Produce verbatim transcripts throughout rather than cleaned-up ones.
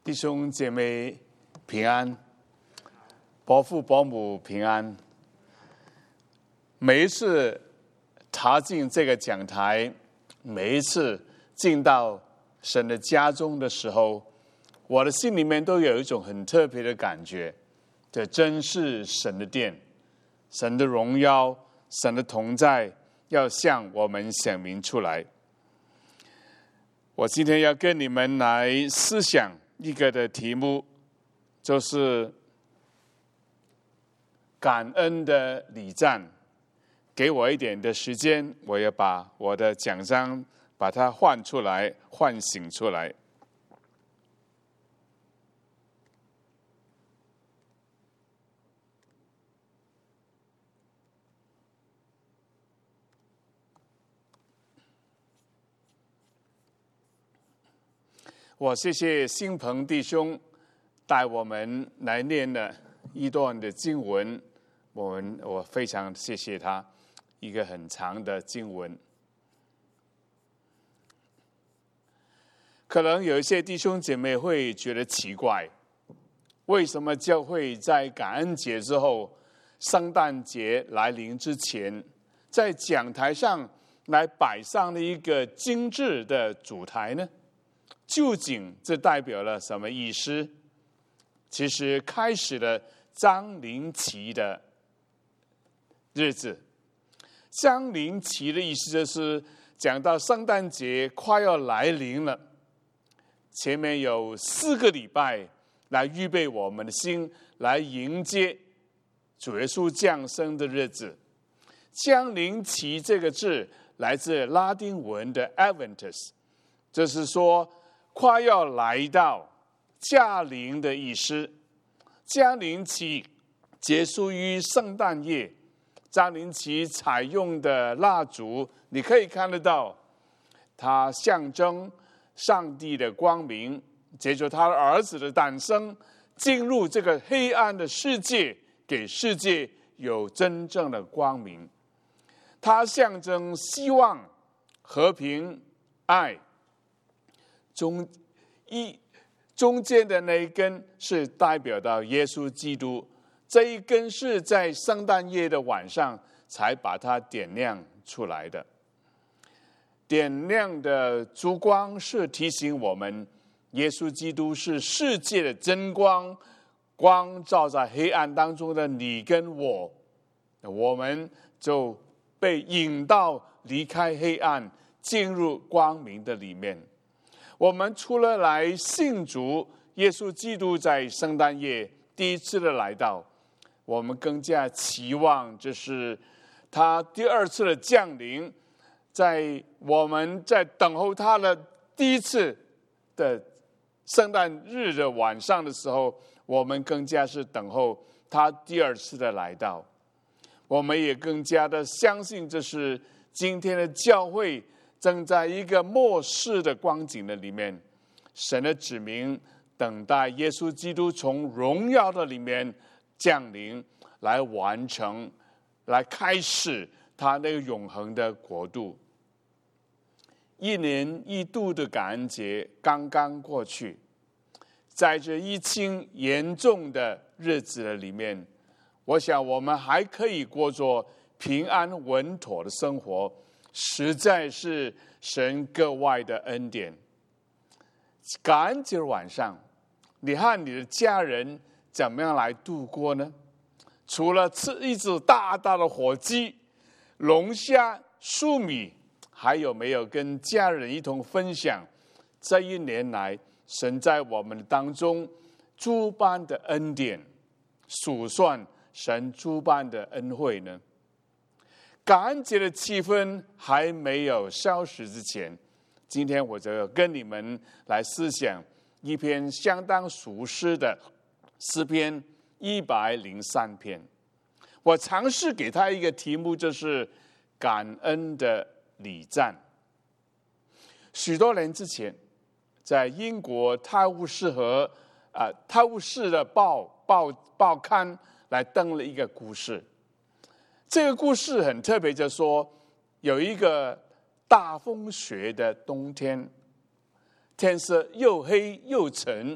弟兄姐妹平安，伯父伯母平安。每一次踏进这个讲台，每一次进到神的家中的时候，我的心里面都有一种很特别的感觉，这真是神的殿，神的荣耀，神的同在要向我们显明出来。我今天要跟你们来思想一个的题目，就是感恩的礼赞。给我一点的时间，我要把我的讲章把它换出来，唤醒出来。我谢谢新鹏弟兄带我们来念了一段的经文，我们我非常谢谢他，一个很长的经文。可能有一些弟兄姐妹会觉得奇怪，为什么教会在感恩节之后，圣诞节来临之前，在讲台上来摆上了一个精致的主台呢？究竟这代表了什么意思？其实开始了张灵期的日子。张灵期的意思就是讲到圣诞节快要来临了，前面有四个礼拜来预备我们的心，来迎接主耶稣降生的日子。张灵期这个字来自拉丁文的 Adventus， 就是说快要来到驾临的意思。降临期结束于圣诞夜，降临期采用的蜡烛，你可以看得到，它象征上帝的光明，借着他的儿子的诞生，进入这个黑暗的世界，给世界有真正的光明。它象征希望、和平、爱。中一中间的那一根是代表到耶稣基督，这一根是在圣诞夜的晚上才把它点亮出来的。点亮的烛光是提醒我们，耶稣基督是世界的真光，光照在黑暗当中的你跟我，我们就被引到离开黑暗，进入光明的里面。我们除了来信主耶稣基督在圣诞夜第一次的来到，我们更加期望这是他第二次的降临，在我们在等候他的第一次的圣诞日的晚上的时候，我们更加是等候他第二次的来到。我们也更加的相信这是今天的教会正在一个末世的光景的里面，神的子民等待耶稣基督从荣耀的里面降临，来完成，来开始他那个永恒的国度。一年一度的感恩节刚刚过去，在这疫情严重的日子的里面，我想我们还可以过着平安稳妥的生活，实在是神格外的恩典。感恩节晚上，你和你的家人怎么样来度过呢？除了吃一只大大的火鸡、龙虾、粟米，还有没有跟家人一同分享这一年来神在我们当中诸般的恩典，数算神诸般的恩惠呢？感恩节的气氛还没有消失之前，今天我就要跟你们来思想一篇相当熟悉的诗篇一百零三篇。我尝试给他一个题目，就是感恩的礼赞。许多年之前，在英国泰晤士河啊、呃、泰晤士的报报报刊来登了一个故事。这个故事很特别，就是说有一个大风雪的冬天，天色又黑又沉，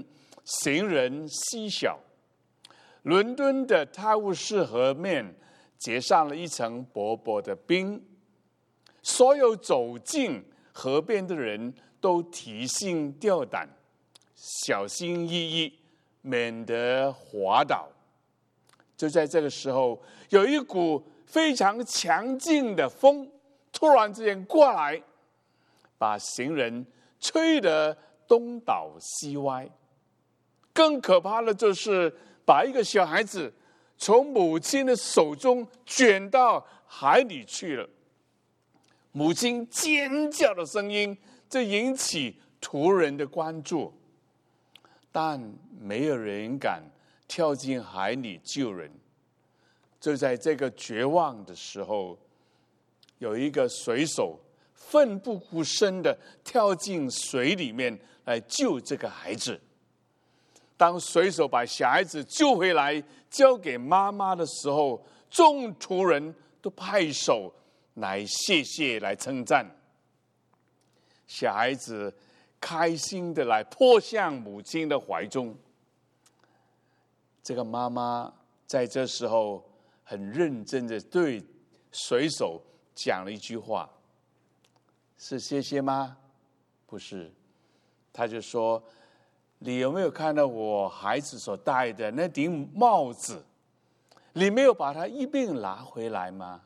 行人稀少。伦敦的泰晤士河面结上了一层薄薄的冰，所有走进河边的人都提心吊胆，小心翼翼，免得滑倒。就在这个时候，有一股非常强劲的风突然之间过来，把行人吹得东倒西歪。更可怕的就是把一个小孩子从母亲的手中卷到海里去了。母亲尖叫的声音，这引起途人的关注，但没有人敢跳进海里救人。就在这个绝望的时候，有一个水手奋不顾身的跳进水里面来救这个孩子。当水手把小孩子救回来交给妈妈的时候，众途人都拍手来谢谢，来称赞。小孩子开心的来扑向母亲的怀中。这个妈妈在这时候很认真的对水手讲了一句话，是谢谢吗？不是，他就说，你有没有看到我孩子所戴的那顶帽子？你没有把它一并拿回来吗？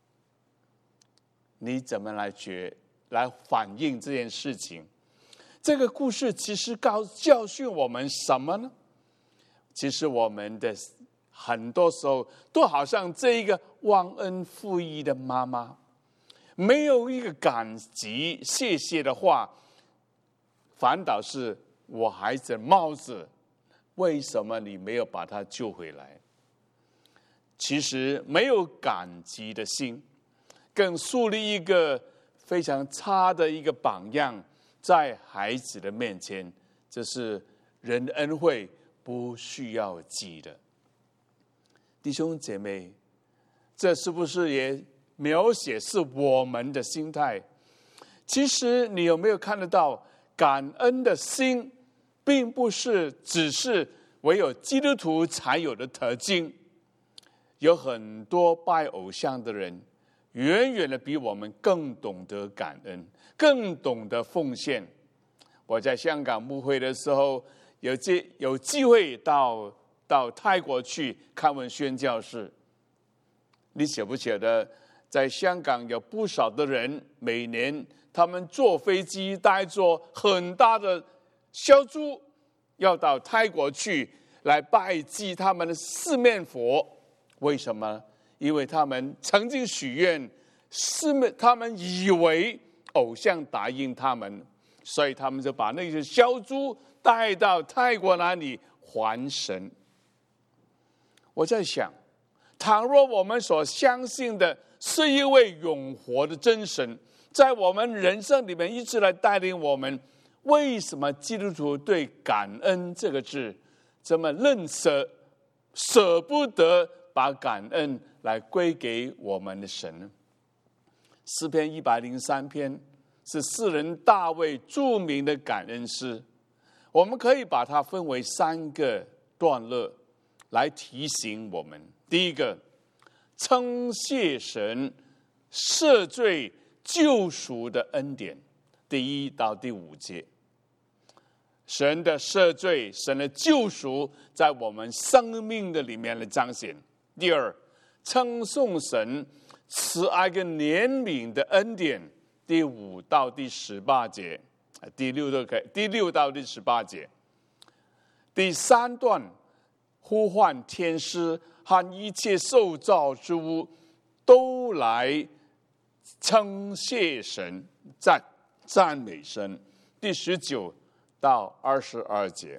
你怎么来觉来反映这件事情？这个故事其实告教训我们什么呢？其实我们的很多时候都好像这一个忘恩负义的妈妈，没有一个感激谢谢的话，反倒是我孩子的帽子，为什么你没有把他救回来？其实没有感激的心，更树立一个非常差的一个榜样在孩子的面前，这是人的恩惠不需要记的。弟兄姐妹，这是不是也描写是我们的心态？其实你有没有看得到，感恩的心并不是只是唯有基督徒才有的特质。有很多拜偶像的人，远远的比我们更懂得感恩，更懂得奉献。我在香港牧会的时候，有机有机会到到泰国去看文宣教士。你晓不晓得，在香港有不少的人，每年他们坐飞机带着很大的小猪，要到泰国去来拜祭他们的四面佛。为什么？因为他们曾经许愿，四面他们以为偶像答应他们，所以他们就把那些小猪带到泰国那里还神。我在想，倘若我们所相信的是一位永活的真神，在我们人生里面一直来带领我们，为什么基督徒对感恩这个字这么吝啬，舍不得把感恩来归给我们的神呢？诗篇一百零三篇是诗人大卫著名的感恩诗，我们可以把它分为三个段落来提醒我们。第一个，称谢神赦罪救赎的恩典，第一到第五节。神的赦罪，神的救赎在我们生命的里面来彰显。第二，称颂神慈爱跟怜悯的恩典，第五到第十八节，第六都可以，第六到第十八节。第三段，呼唤天师和一切受造之物都来称谢神，赞赞美神。第十九到二十二节。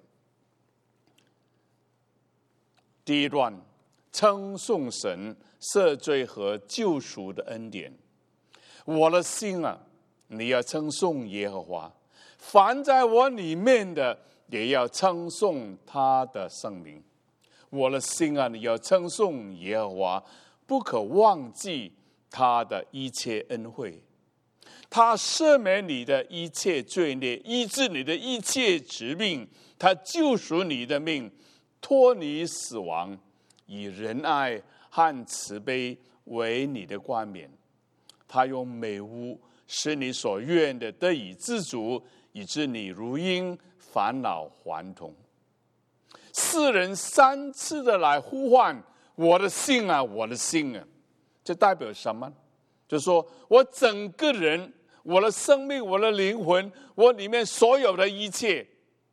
第一段，称颂神赦罪和救赎的恩典。我的心啊，你要称颂耶和华，凡在我里面的也要称颂他的圣名。我的心啊，你要称颂耶和华，不可忘记他的一切恩惠。 他赦免你的一切罪孽，医治你的一切疾病，他救赎你的命，脱离死亡，以仁爱和慈悲为你的冠冕。他用美物使你所愿的得以知足，以致你如鹰返老还童。世人三次的来呼唤我的心啊，我的心啊，这代表什么？就是说我整个人，我的生命，我的灵魂，我里面所有的一切，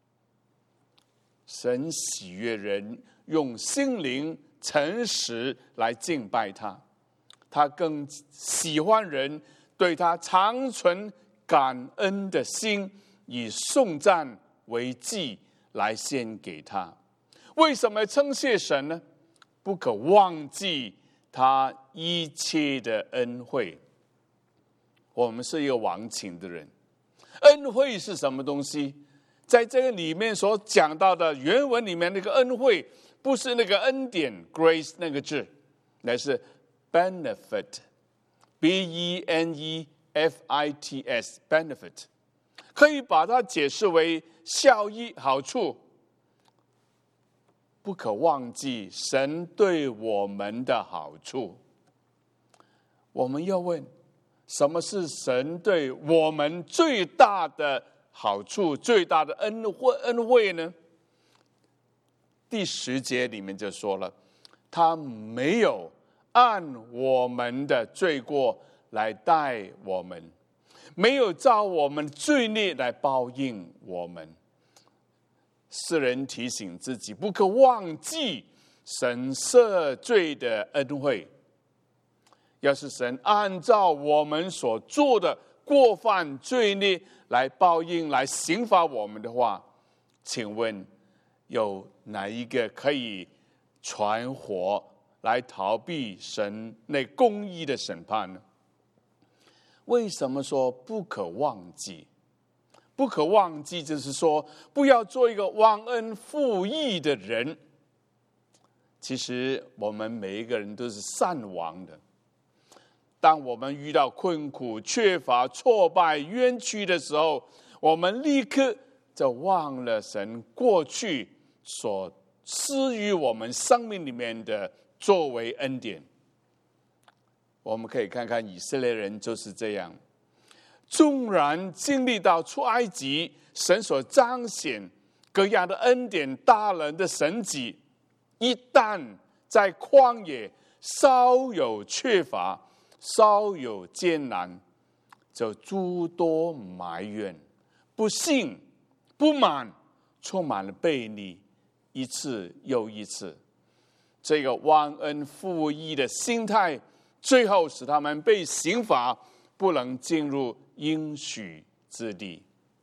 神喜悦人用心灵诚实来敬拜他，他更喜欢人对他常存感恩的心，以颂赞为祭来献给他。为什么称谢神呢？不可忘记他一切的恩惠。我们是一个忘情的人，恩惠是什么东西？在这个里面所讲到的原文里面那个恩惠，不是那个恩典 grace 那个字，乃是 benefit B E N E F I T S benefit， 可以把它解释为效益好处。不可忘记神对我们的好处。我们要问，什么是神对我们最大的好处、最大的恩惠恩惠呢？第十节里面就说了，他没有按我们的罪过来待我们，没有照我们罪孽来报应我们。世人提醒自己，不可忘记神赦罪的恩惠。要是神按照我们所做的过犯罪孽来报应、来刑罚我们的话，请问有哪一个可以存活来逃避神那公义的审判呢？为什么说不可忘记？不可忘记，就是说不要做一个忘恩负义的人。其实我们每一个人都是善忘的。当我们遇到困苦、缺乏、挫败、冤屈的时候，我们立刻就忘了神过去所施于我们生命里面的作为恩典。我们可以看看以色列人就是这样，纵然经历到出埃及，神所彰显各样的恩典、大能的神迹，一旦在旷野稍有缺乏、稍有艰难，就诸多埋怨、不信、不满，充满了悖逆，一次又一次。这个忘恩负义的心态，最后使他们被刑罚，不能进入应许之地。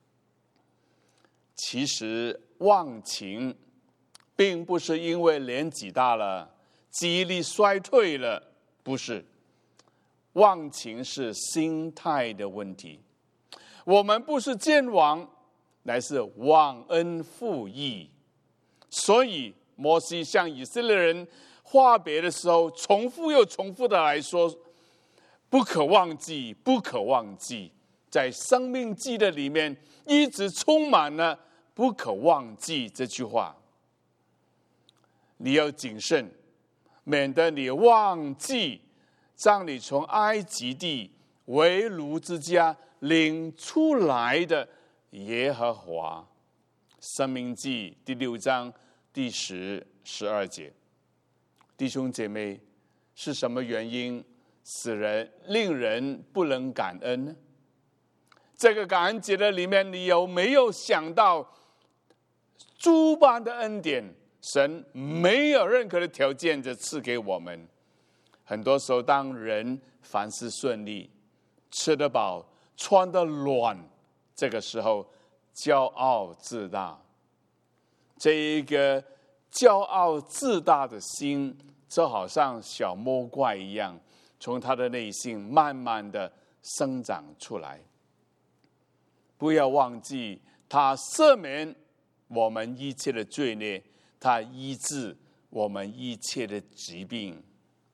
其实忘情并不是因为年纪大了、记忆力衰退了，不是。忘情是心态的问题。我们不是健忘，乃是忘恩负义。所以摩西向以色列人话别的时候，重复又重复的来说，不可忘记，不可忘记。在生命记的里面一直充满了不可忘记这句话。你要谨慎，免得你忘记将你从埃及地为奴之家领出来的耶和华。申命记第六章第十、十二节。弟兄姐妹，是什么原因使人令人不能感恩呢？这个感恩节的里面，你有没有想到诸般的恩典，神没有任何的条件就赐给我们？很多时候，当人凡事顺利，吃得饱，穿得暖，这个时候骄傲自大，这一个骄傲自大的心，就好像小魔怪一样，从他的内心慢慢的生长出来。不要忘记，他赦免我们一切的罪孽，他医治我们一切的疾病。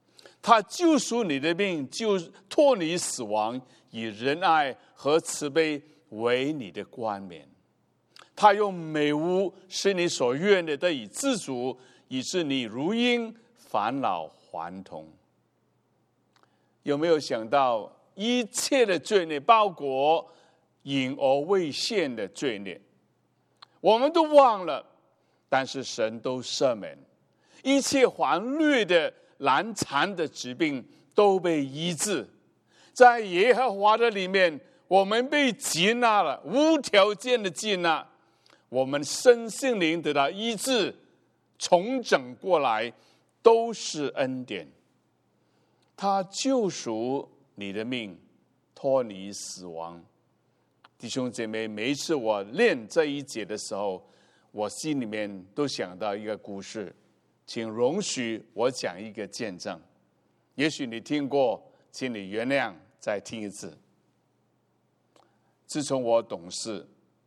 他救赎你的命，就脱离死亡，以仁爱和慈悲为你的冠冕。他用美物使你所愿的得以知足，以致你如鹰返老还童。有没有想到一切的罪孽，包括隐而未现的罪孽，我们都忘了，但是神都赦免。一切顽劣的难缠的疾病都被医治，在耶和华的里面，我们被接纳了，无条件的接纳，我们身心灵得到医治，重整过来，都是恩典。他救赎你的命，脱离死亡。弟兄姐妹，每一次我念这一节的时候，我心里面都想到一个故事，请容许我讲一个见证。也许你听过，请你原谅，再听一次。自从我懂事，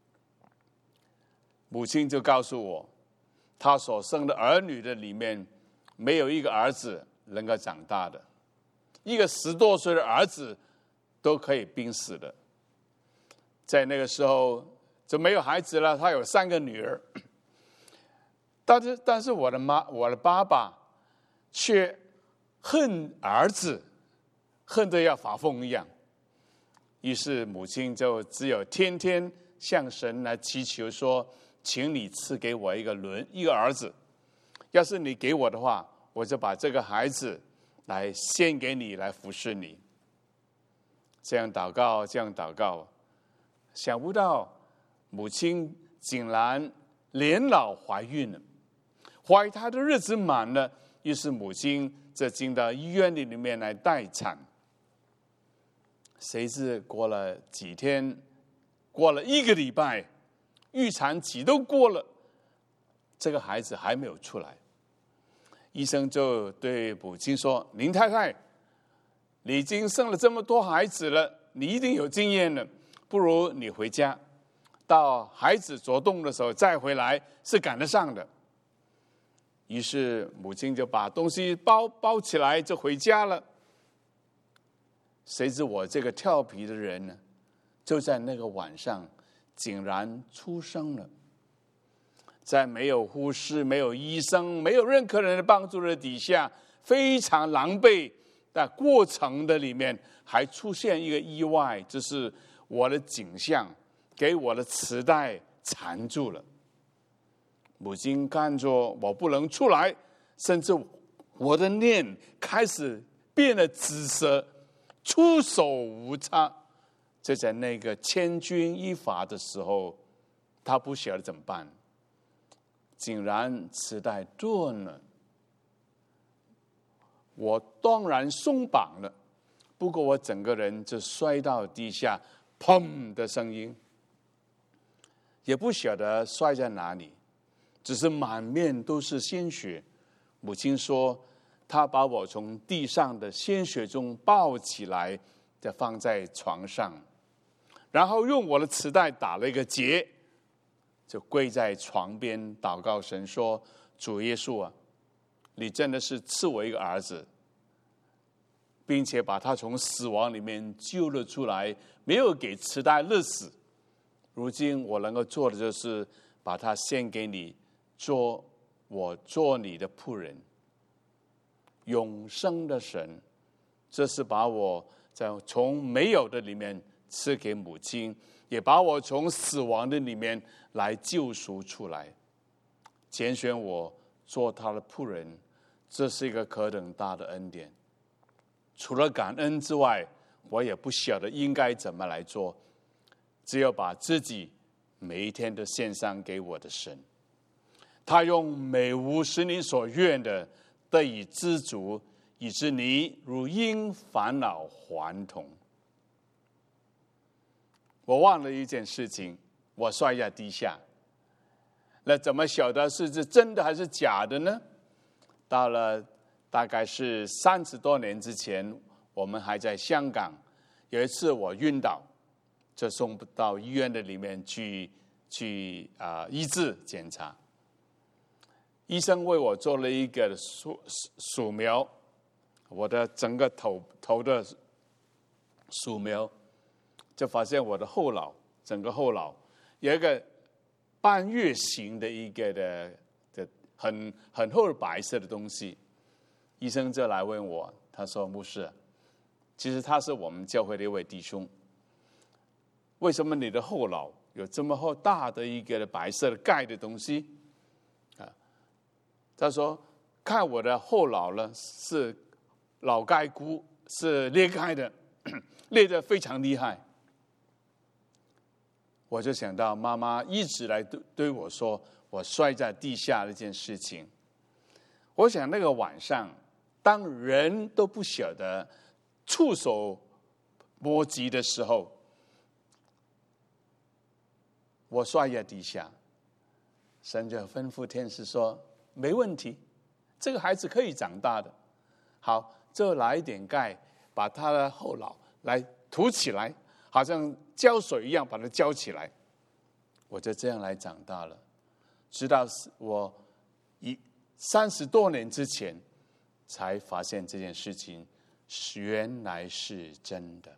母亲就告诉我，她所生的儿女的里面，没有一个儿子能够长大的，一个十多岁的儿子都可以病死的。在那个时候就没有孩子了，他有三个女儿，但是但是我的妈，我的爸爸却恨儿子，恨得要发疯一样。于是母亲就只有天天向神来祈求说，请你赐给我一个轮一个儿子，要是你给我的话，我就把这个孩子来献给你，来服侍你。这样祷告，这样祷告，想不到母亲竟然年老怀孕了，怀胎的日子满了，于是母亲就进到医院里面来待产。谁知过了几天，过了一个礼拜，预产期都过了，这个孩子还没有出来。医生就对母亲说，林太太，你已经生了这么多孩子了，你一定有经验了，不如你回家，到孩子着动的时候再回来，是赶得上的。于是母亲就把东西包包起来就回家了。谁知我这个调皮的人呢，就在那个晚上竟然出生了。在没有护士、没有医生、没有任何人的帮助的底下，非常狼狈的过程的里面，还出现一个意外，就是我的颈项给我的脐带缠住了。母亲看着我不能出来，甚至我的脸开始变得紫色，出手无策。就在那个千钧一发的时候，他不晓得怎么办，竟然脐带断了。我当然松绑了，不过我整个人就摔到地下，砰的声音，也不晓得摔在哪里，只是满面都是鲜血。母亲说，她把我从地上的鲜血中抱起来，就放在床上，然后用我的脐带打了一个结，就跪在床边祷告神说，主耶稣啊，你真的是赐我一个儿子，并且把他从死亡里面救了出来，没有给脐带勒死。如今我能够做的就是把他献给你，做我做你的仆人。永生的神，这是把我在从没有的里面赐给母亲，也把我从死亡的里面来救赎出来，拣选我做他的仆人，这是一个何等大的恩典。除了感恩之外，我也不晓得应该怎么来做，只有把自己每一天都献上给我的神。他用美物使你所愿的得以知足，以致你如鹰返老还童。我忘了一件事情，我摔在地下，那怎么晓得是真的还是假的呢？到了大概是三十多年之前，我们还在香港，有一次我晕倒，就送到医院的里面去去啊、呃、医治检查。医生为我做了一个扫扫描， 我的整个头头的扫描，就发现我的后脑，整个后脑有一个半月形的一个的的很很厚的白色的东西。医生就来问我，他说：“牧师，其实他是我们教会的一位弟兄，为什么你的后脑有这么厚大的一个白色的盖的东西？”啊，他说：“看我的后脑呢，是脑盖骨是裂开的，裂得非常厉害。”我就想到妈妈一直来对对我说我摔在地下那件事情。我想那个晚上，当人都不晓得触手摸及的时候，我摔在地下，神就吩咐天使说：“没问题，这个孩子可以长大的。好，就来一点钙，把他的后脑来涂起来，好像浇水一样把它浇起来。”我就这样来长大了，直到我一三十多年之前才发现这件事情原来是真的。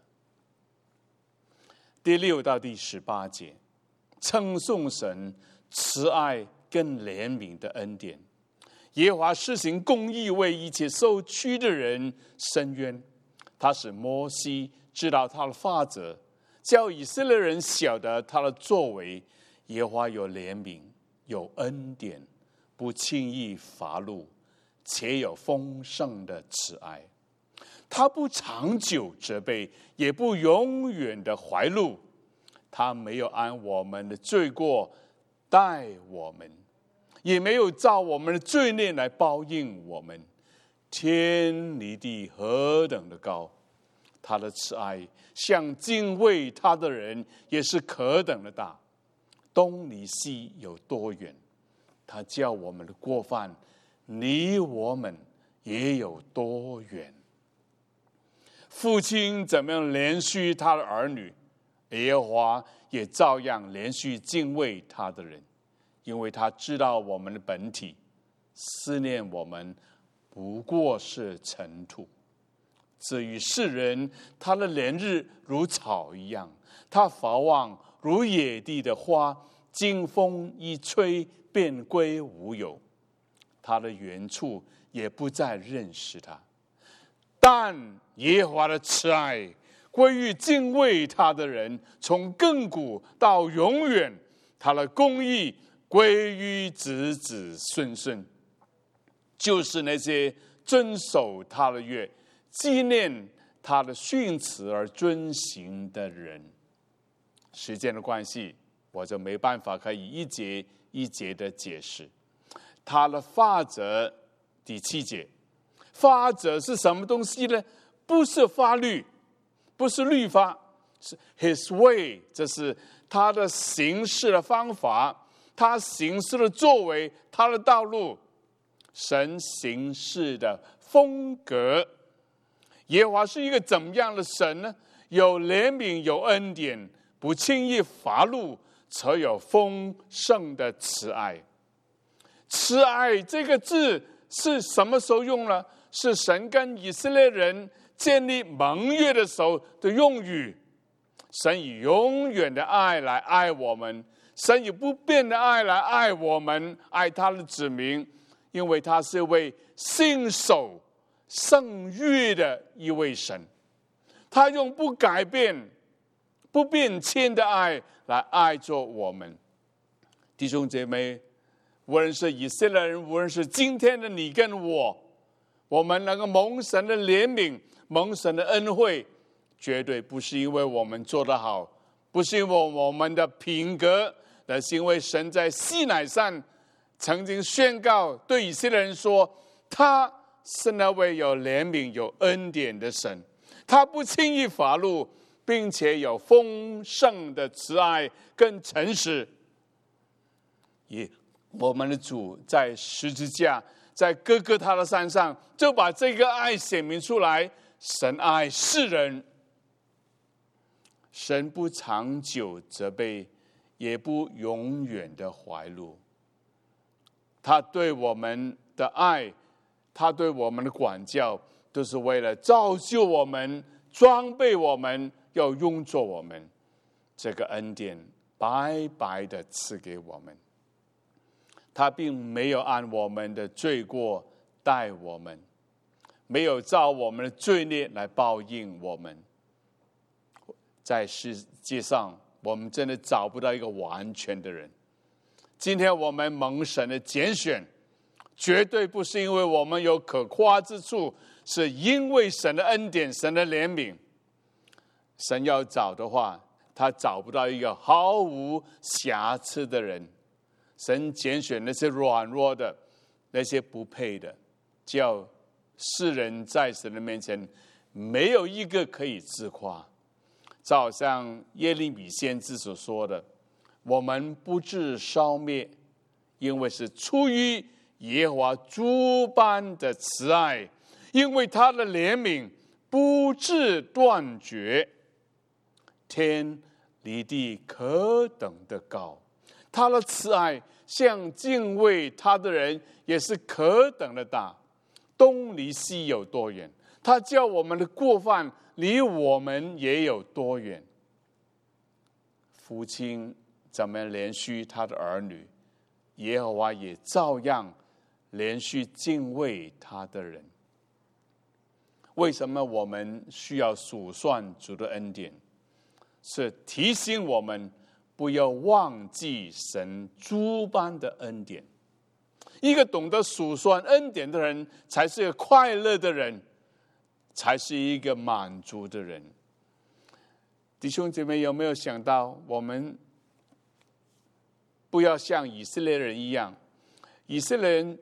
第六到第十八节，称颂神慈爱跟怜悯的恩典。耶和华施行公义，为一切受屈的人伸冤。他使摩西知道他的法则，叫以色列人晓得他的作为。耶和华有怜悯，有恩典，不轻易发怒，且有丰盛的慈爱。他不长久责备，也不永远的怀怒。他没有按我们的罪过待我们，也没有照我们的罪孽来报应我们。天离地何等的高，他的慈爱向敬畏他的人也是何等的大。东离西有多远，他叫我们的过犯离我们也有多远。父亲怎么样连续他的儿女，耶和华也照样连续敬畏他的人，因为他知道我们的本体，思念我们不过是尘土。至于世人，他的年日如草一样，他发旺如野地的花，经风一吹便归无有，他的原处也不再认识他。但耶和华的慈爱归于敬畏他的人，从亘古到永远，他的公义归于子子孙孙，就是那些遵守他的约，纪念他的训词而遵行的人。时间的关系，我就没办法可以一节一节的解释。他的法则，第七节，法则是什么东西呢？不是法律，不是律法，是 His way， 这是他的行事的方法，他行事的作为，他的道路，神行事的风格。耶和华是一个怎么样的神呢？有怜悯，有恩典，不轻易发怒，则有丰盛的慈爱。慈爱这个字是什么时候用呢？是神跟以色列人建立盟约的时候的用语。神以永远的爱来爱我们，神以不变的爱来爱我们，爱他的子民，因为他是一位信守圣约的一位神。他用不改变、不变迁的爱来爱着我们。弟兄姐妹，无论是以色列人，无论是今天的你跟我，我们能够蒙神的怜悯，蒙神的恩惠，绝对不是因为我们做得好，不是因为我们的品格，而是因为神在西乃山曾经宣告对以色列人说，他是那位有怜悯有恩典的神，他不轻易发怒，并且有丰盛的慈爱跟诚实。也我们的主在十字架，在哥哥他的山上，就把这个爱显明出来。神爱世人，神不长久责备，也不永远的怀怒。他对我们的爱，他对我们的管教， 都是为了造就我们、装备我们，要用作我们。这个恩典白白的赐给我们，他并没有按我们的罪过待我们，没有照我们的罪孽来报应我们。在世界上，我们真的找不到一个完全的人。今天我们蒙神的拣选，绝对不是因为我们有可夸之处，是因为神的恩典、神的怜悯。神要找的话，他找不到一个毫无瑕疵的人。神拣选那些软弱的，那些不配的，叫世人在神的面前没有一个可以自夸。就好像耶利米先知所说的，我们不致烧灭，因为是出于耶和华诸般的慈爱，因为他的怜悯不致断绝。天离地可等的高，他的慈爱向敬畏他的人也是可等的大。东离西有多远？他叫我们的过犯离我们也有多远？父亲怎么连续他的儿女，耶和华也照样连续敬畏他的人。为什么我们需要数算主的恩典？是提醒我们不要忘记神诸般的恩典。一个懂得数算恩典的人，才是一个快乐的人，才是一个满足的人。弟兄姐妹，有没有想到，我们不要像以色列人一样？以色列人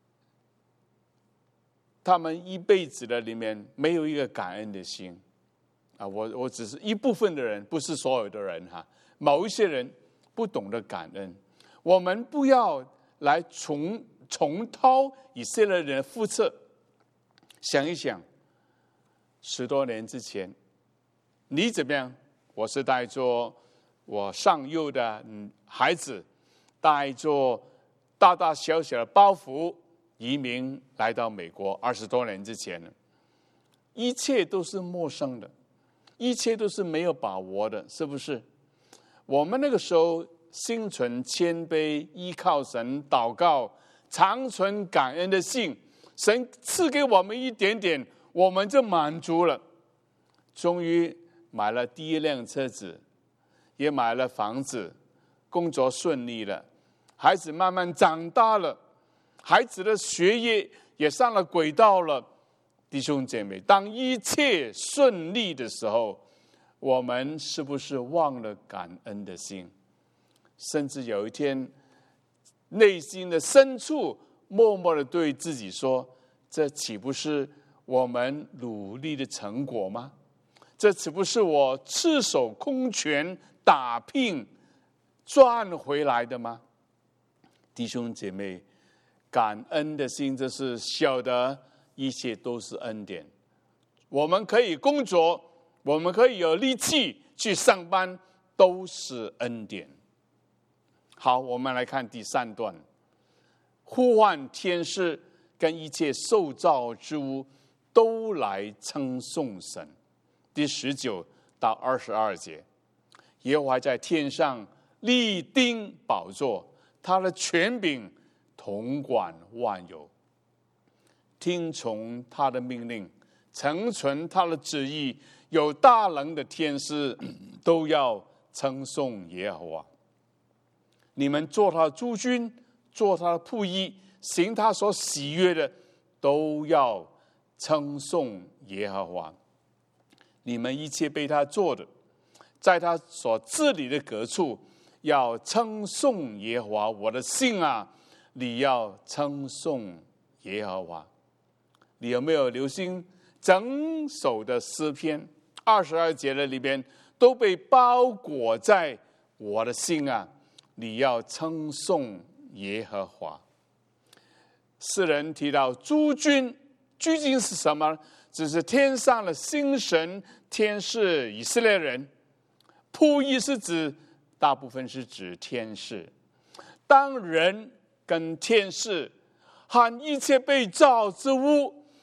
他们一辈子的里面没有一个感恩的心啊！我我只是一部分的人，不是所有的人哈。某一些人不懂得感恩，我们不要来重重蹈以色列人的覆辙。想一想，十多年之前，你怎么样？我是带着我上幼的孩子，带着大大小小的包袱，移民来到美国。二十多年之前，一切都是陌生的，一切都是没有把握的，是不是？我们那个时候心存谦卑，依靠神祷告，常存感恩的心，神赐给我们一点点，我们就满足了。终于买了第一辆车子，也买了房子，工作顺利了，孩子慢慢长大了，孩子的学业也上了轨道了。弟兄姐妹，当一切顺利的时候，我们是不是忘了感恩的心？甚至有一天，内心的深处默默的对自己说，这岂不是我们努力的成果吗？这岂不是我赤手空拳打拼赚回来的吗？弟兄姐妹，感恩的心，这是晓得一切都是恩典。我们可以工作，我们可以有力气去上班，都是恩典。好，我们来看第三段，呼唤天使跟一切受造之物都来称颂神。第十九到二十二节，耶和华在天上立定宝座，他的权柄统管万有。听从他的命令，成全他的旨意，有大能的天使都要称颂耶和华。你们做他的诸军，做他的仆役，行他所喜悦的，都要称颂耶和华。你们一切被他做的，在他所治理的各处，要称颂耶和华。我的心啊，你要称颂耶和华。你有没有留心整首的诗篇二十二节的里边都被包裹在我的心啊，你要称颂耶和华。诗人提到诸军，究竟是什么？只是天上的星神，天使以色列人。仆役是指，大部分是指天使。当人跟天使和一切被造之物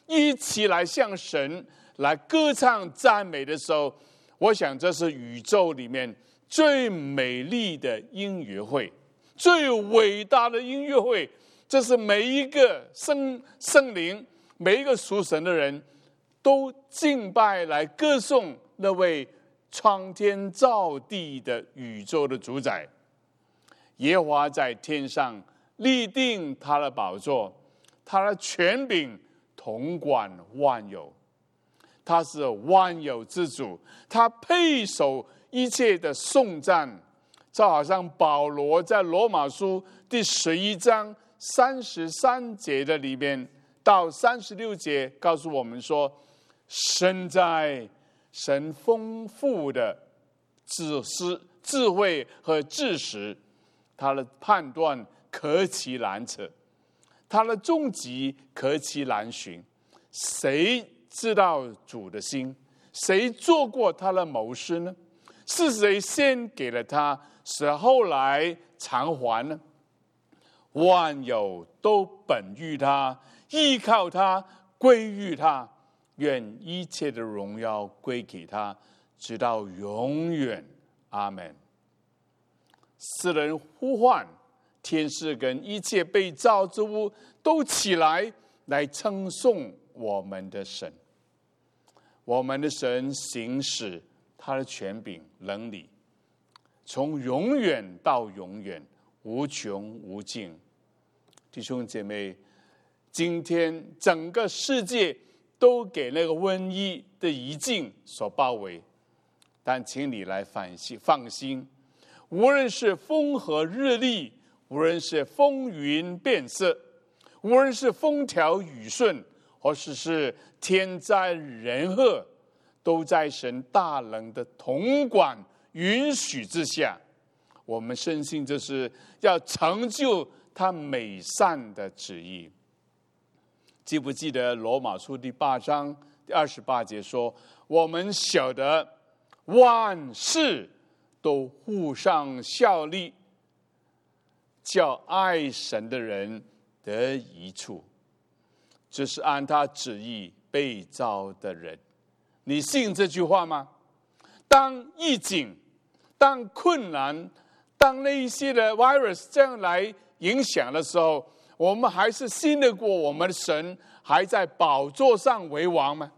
一起来向神来歌唱赞美的时候，我想这是宇宙里面最美丽的音乐会，最伟大的音乐会。这是每一个圣圣灵，每一个属神的人都敬拜来歌颂那位创天造地的宇宙的主宰。耶和华在天上立定他的宝座，他的权柄统管万有，他是万有之主，他配受一切的颂赞。就好像保罗在罗马书第十一章三十三节的里面到三十六节告诉我们说，神在神丰富的知识、智慧和知识，他的判断可其难测，他的终极可其难寻。谁知道主的心？谁做过他的谋士呢？是谁先给了他，使后来偿还呢？万有都本于他，依靠他，归于他，愿一切的荣耀归给他，直到永远。阿们。世人呼唤，天使跟一切被造之物都起来，来称颂我们的神。我们的神行使他的权柄能力，从永远到永远，无穷无尽。弟兄姐妹，今天整个世界都给那个瘟疫的疫境所包围，但请你来放心放心，无论是风和日丽，无论是风云变色，无论是风调雨顺，或是是天灾人祸，都在神大能的统管允许之下。我们深信这是要成就他美善的旨意。记不记得罗马书第八章第二十八节说，我们晓得万事都互相效力，叫爱神的人得益处，这是按他旨意被造的人。你信这句话吗？当疫情，当困难，当那一些的 virus 这样来影响的时候，我们还是信得过我们的神还在宝座上为王吗？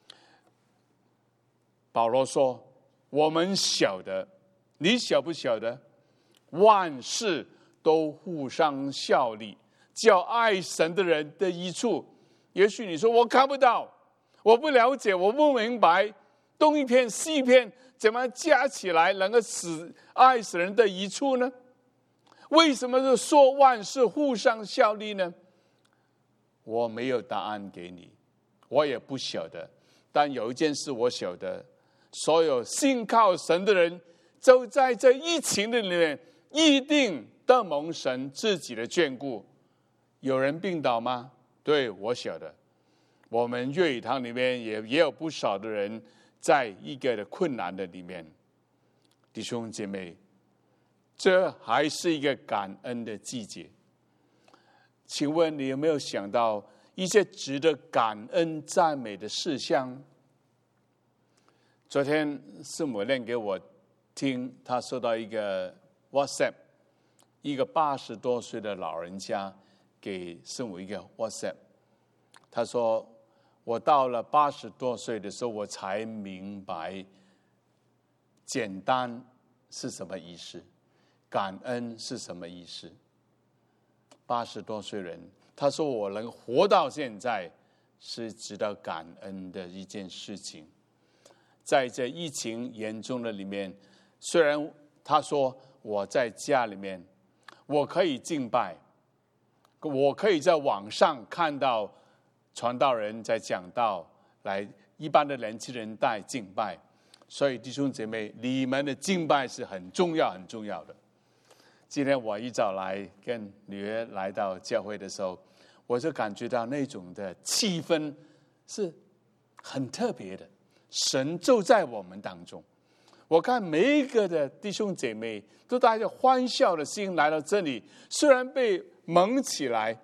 保罗说，我们晓得，你晓不晓得？万事都互相效力，叫爱神的人的益处。也许你说我看不到，我不了解，我不明白，东一片西一片怎么加起来能够使爱死人的益处呢？为什么说万事互相效力呢？我没有答案给你，我也不晓得。但有一件事我晓得，所有信靠神的人，就在这疫情的里面，一定得蒙神自己的眷顾。有人病倒吗？对，我晓得。我们粤语堂里面也也有不少的人在一个的困难的里面。弟兄姐妹，这还是一个感恩的季节。请问你有没有想到一些值得感恩赞美的事项？昨天师母念给我听，他收到一个 WhatsApp， 一个八十多岁的老人家给师母一个 WhatsApp， 他说，我到了八十多岁的时候，我才明白简单是什么意思，感恩是什么意思。八十多岁人，他说我能活到现在是值得感恩的一件事情。在这疫情严重的里面，虽然他说我在家里面我可以敬拜，我可以在网上看到传道人在讲道，来一般的年轻人带敬拜，所以弟兄姐妹，你们的敬拜是很重要很重要的。今天我一早来跟女儿来到教会的时候，我就感觉到那种的气氛是很特别的，神就在我们当中。我看每一个的弟兄姐妹都带着欢笑的心来到这里，虽然被蒙起来，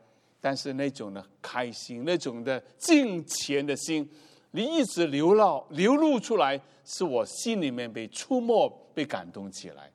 但是那种的开心，那种的敬虔的心，你一直流露流露出来，是我心里面被触摸、被感动起来。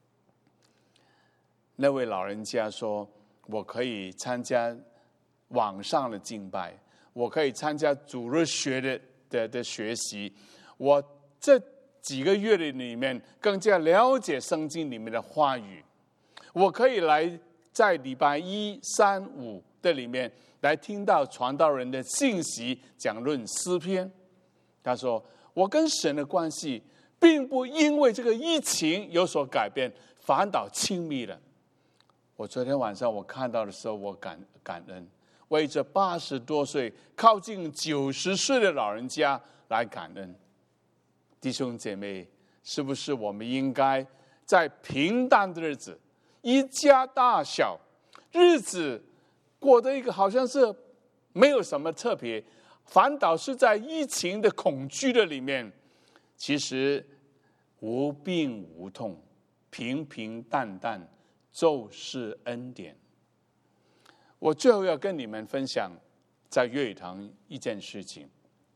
那位老人家说：“我可以参加网上的敬拜，我可以参加主日学的的的学习，我这几个月的里面更加了解圣经里面的话语，我可以来在礼拜一、三、五的里面来听到传道人的信息，讲论诗篇。”他说：“我跟神的关系并不因为这个疫情有所改变，反倒亲密了。”我昨天晚上我看到的时候，我感感恩，为这八十多岁、靠近九十岁的老人家来感恩。弟兄姐妹，是不是我们应该在平淡的日子，一家大小，日子过得一个好像是没有什么特别，反倒是在疫情的恐惧的里面，其实无病无痛，平平淡淡，就是恩典。我最后要跟你们分享在粤语堂一件事情。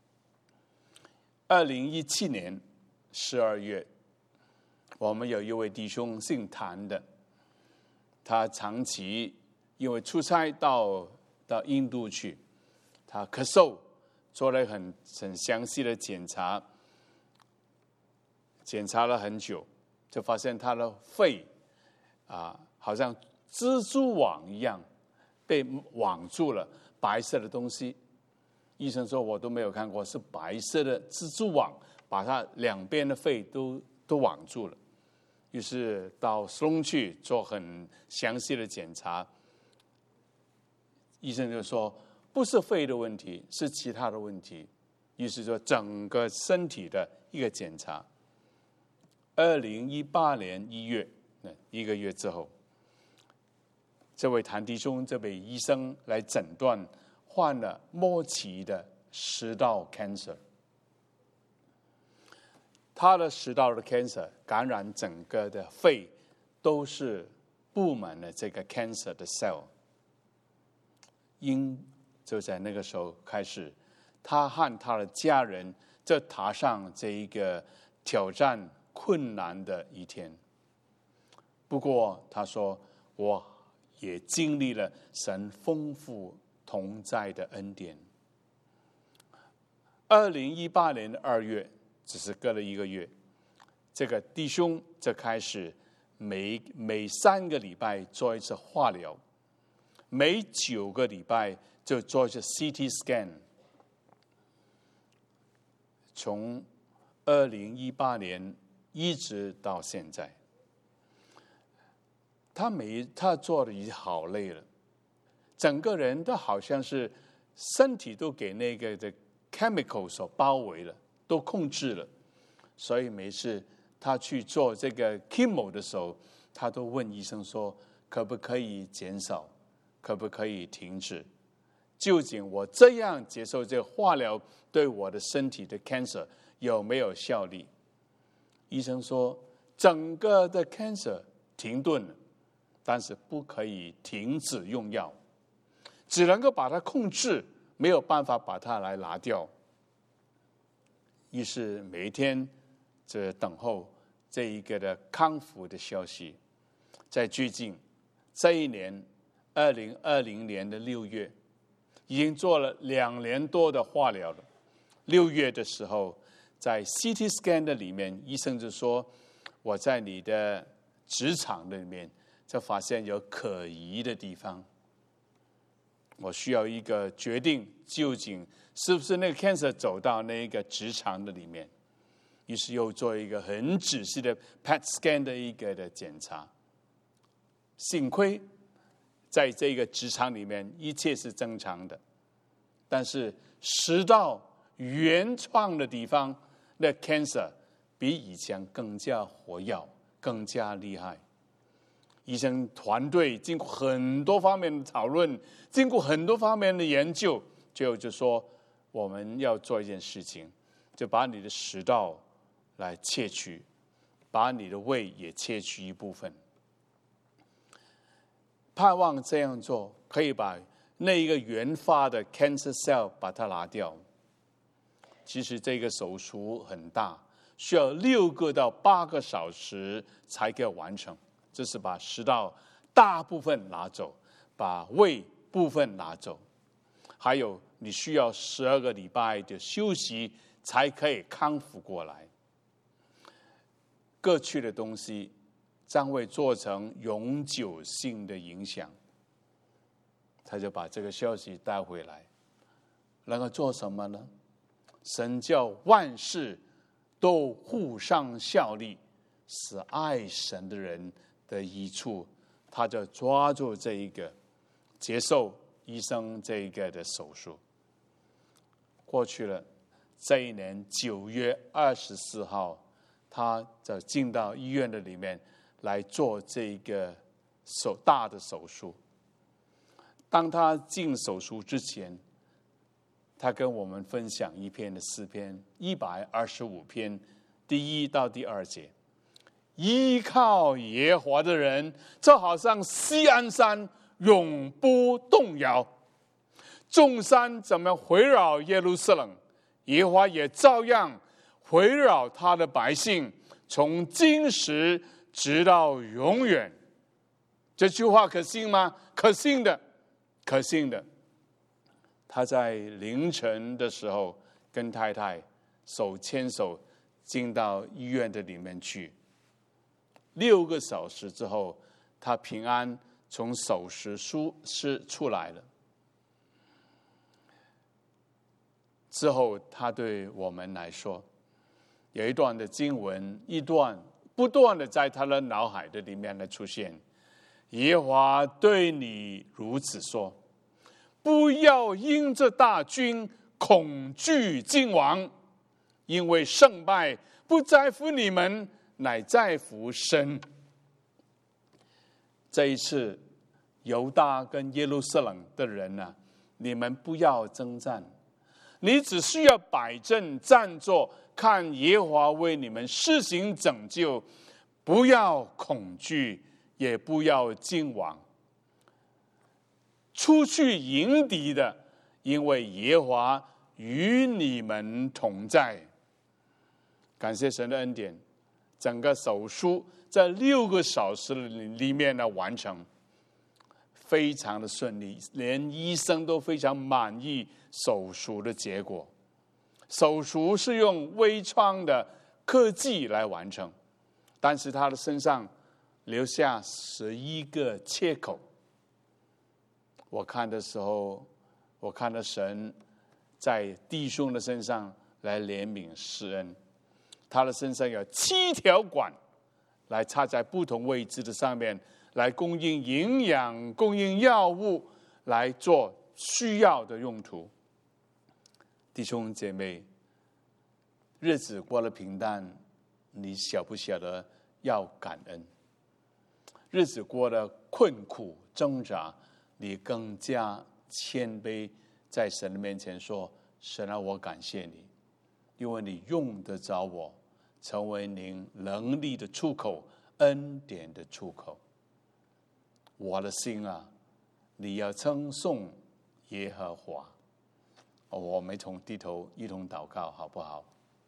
二零一七年十二月，我们有一位弟兄姓谭的，他长期因为出差到到印度去，他咳嗽，做了很很详细的检查，检查了很久，就发现他的肺啊，好像蜘蛛网一样被网住了，白色的东西。医生说我都没有看过，是白色的蜘蛛网把他两边的肺都都网住了。于是到斯隆去做很详细的检查，医生就说不是肺的问题，是其他的问题。于是说整个身体的一个检查。二零一八年一月，一个月之后，这位谭弟兄这位医生来诊断，患了末期的食道 cancer。他的食道的 cancer 感染整个的肺，都是布满了这个 cancer 的 cell。因就在那个时候开始，他和他的家人就踏上这一个挑战困难的一天。不过他说，我也经历了神丰富同在的恩典。二零一八年的二月，只是隔了一个月，这个弟兄就开始每每三个礼拜做一次化疗，每九个礼拜就做一次 C T scan。从二零一八年一直到现在，他每他做的已经好累了，整个人都好像是身体都给那个的 chemical 所包围了，都控制了。所以每次他去做这个 chemo 的时候，他都问医生说，可不可以减少，可不可以停止？究竟我这样接受这个化疗对我的身体的 cancer 有没有效力？医生说，整个的 cancer 停顿了，但是不可以停止用药，只能够把它控制，没有办法把它来拿掉。于是每一天这等候这一个的康复的消息。在最近这一年二零二零年的六月，已经做了两年多的化疗了。六月的时候，在 C T scan 的里面，医生就说，我在你的直肠的里面就发现有可疑的地方，我需要一个决定，究竟是不是那个 cancer 走到那个直肠的里面。于是又做一个很仔细的 P E T scan 的一个的检查。幸亏在这个直肠里面一切是正常的，但是食道原创的地方，那 cancer 比以前更加活跃，更加厉害。医生团队经过很多方面的讨论，经过很多方面的研究，最后就说我们要做一件事情，就把你的食道来切去，把你的胃也切去一部分，盼望这样做可以把那一个原发的 cancer cell 把它拿掉。其实这个手术很大，需要六个到八个小时才可以完成。这是把食道大部分拿走，把胃部分拿走，还有你需要十二个礼拜的休息才可以康复过来。过去的东西将会做成永久性的影响。他就把这个消息带回来，能够做什么呢？神叫万事都互相效力，使爱神的人的益处。他就抓住这一个，接受医生这一个的手术。过去了，这一年九月二十四号，他就进到医院的里面来做这一个手大的手术。当他进手术之前，他跟我们分享一篇的诗篇一百二十五篇第一到第二节。依靠耶和华的人，就好像锡安山永不动摇。众山怎么围绕耶路撒冷，耶和华也照样围绕他的百姓，从今时直到永远。这句话可信吗？可信的，可信的。他在凌晨的时候跟太太手牵手进到医院的里面去。六个小时之后，他平安从手术室出来了。之后，他对我们来说，有一段的经文，一段不断的在他的脑海的里面来出现。耶和华对你如此说：不要因这大军恐惧惊惶，因为胜败不在乎你们，乃在乎神。这一次，犹大跟耶路撒冷的人啊，你们不要征战，你只需要摆正站坐，看耶和华为你们施行拯救，不要恐惧，也不要惊惶。出去迎敌的，因为耶和华与你们同在。感谢神的恩典，整个手术在六个小时里面呢完成，非常的顺利，连医生都非常满意手术的结果。手术是用微创的科技来完成，但是他的身上留下十一个切口。我看的时候，我看到神在弟兄的身上来怜悯施恩。他的身上有七条管来插在不同位置的上面，来供应营养，供应药物，来做需要的用途。弟兄姐妹，日子过了平淡，你晓不晓得要感恩？日子过得困苦挣扎，你更加谦卑，在神的面前说：神啊，我感谢你，因为你用得着我，成为您能力的出口，恩典的出口。我的心啊，你要称颂耶和华。我们同低头一同祷告，好不好？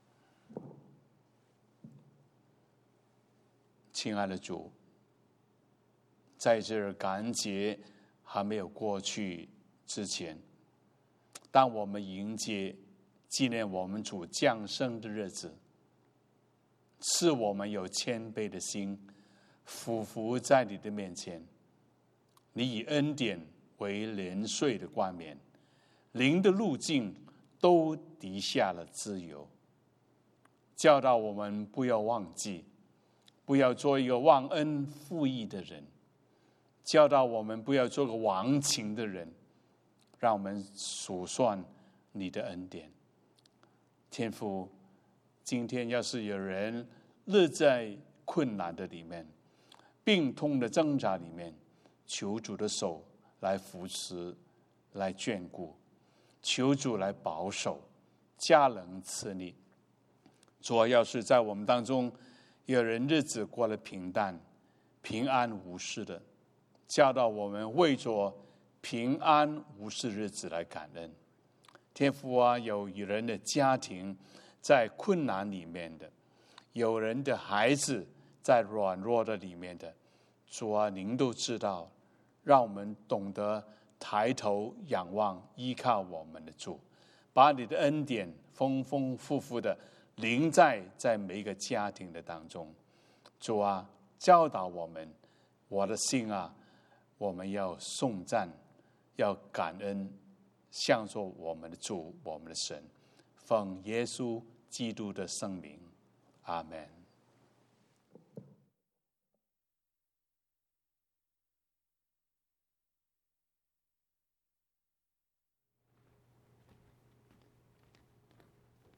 亲爱的主，在这感恩节还没有过去之前，当我们迎接纪念我们主降生的日子，是我们有谦卑的心，俯伏在你的面前。你以恩典为年岁的冠冕，灵的路径都滴下了自由。教导我们不要忘记，不要做一个忘恩负义的人，教导我们不要做个忘情的人，让我们数算你的恩典。天父，今天要是有人乐在困难的里面，病痛的挣扎里面，求主的手来扶持，来眷顾，求主来保守，加能赐力。主啊，要是在我们当中有人日子过了平淡、平安无事的，教导我们为着平安无事日子来感恩。天父啊，有人的家庭在困难里面的，有人的孩子在软弱的里面的，主啊，您都知道，让我们懂得抬头仰望，依靠我们的主，把你的恩典丰丰富富的临在在每一个家庭的当中。主啊，教导我们，我的心啊，我们要颂赞，要感恩，向着我们的主，我们的神，奉耶稣基督的圣名，阿们。